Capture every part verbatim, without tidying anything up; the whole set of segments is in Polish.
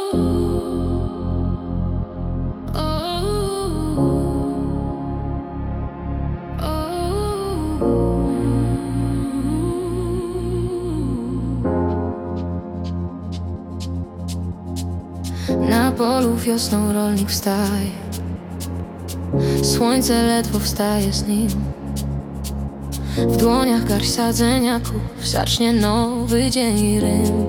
Na polu wiosną rolnik wstaje, słońce ledwo wstaje z nim. W dłoniach garść sadzeniaków, zacznie nowy dzień i rym.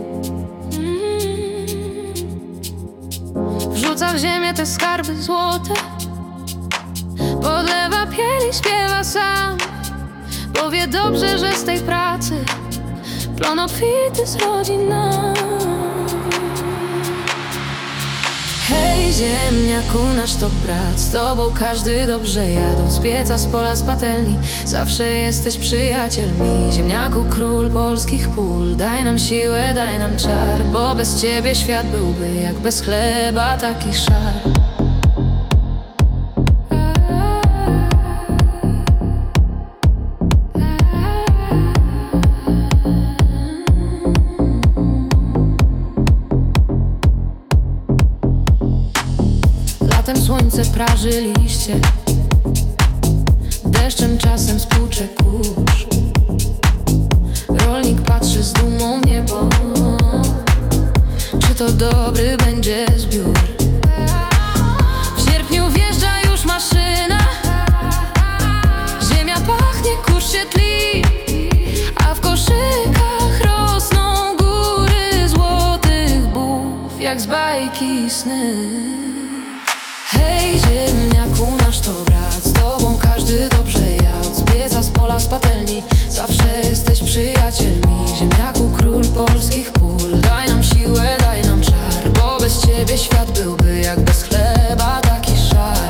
Wrzuca w ziemię te skarby złote, podlewa piel i śpiewa sam, bo wie dobrze, że z tej pracy plon obfity zrodzi nam. Hej ziemniaku, nasz to brat, z tobą każdy dobrze jadą. Z pieca, z pola, z patelni, zawsze jesteś przyjacielmi. Ziemniaku, król polskich pól, daj nam siłę, daj nam czar, bo bez ciebie świat byłby jak bez chleba taki szar. Słońce praży liście, deszczem czasem spłucze kurz. Rolnik patrzy z dumą w niebo, czy to dobry będzie zbiór. W sierpniu wjeżdża już maszyna, ziemia pachnie, kurz się tli, a w koszykach rosną góry złotych bów, jak z bajki sny. Hej ziemniaku, nasz to brat, z tobą każdy dobrze jadł. Z pieca, z pola, z patelni, zawsze jesteś przyjacielmi. Ziemniaku, król polskich pól, daj nam siłę, daj nam czar, bo bez ciebie świat byłby jak bez chleba taki szar.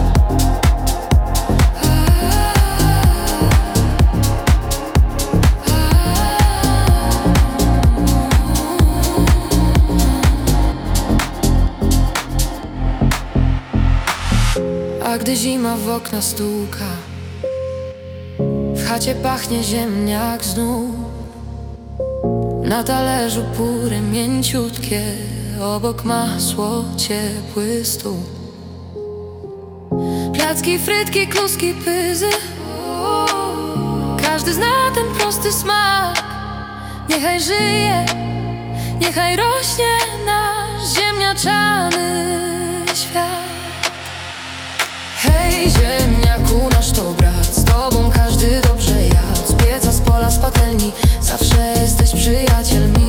A gdy zima w okna stuka, w chacie pachnie ziemniak znów. Na talerzu pure mięciutkie, obok masło, ciepły stół. Placki, frytki, kluski, pyzy, każdy zna ten prosty smak. Niechaj żyje, niechaj rośnie nasz ziemniaczany świat. Hej ziemniaku, nasz to brat, z tobą każdy dobrze jadł. Z pieca, z pola, z patelni, zawsze jesteś przyjacielmi.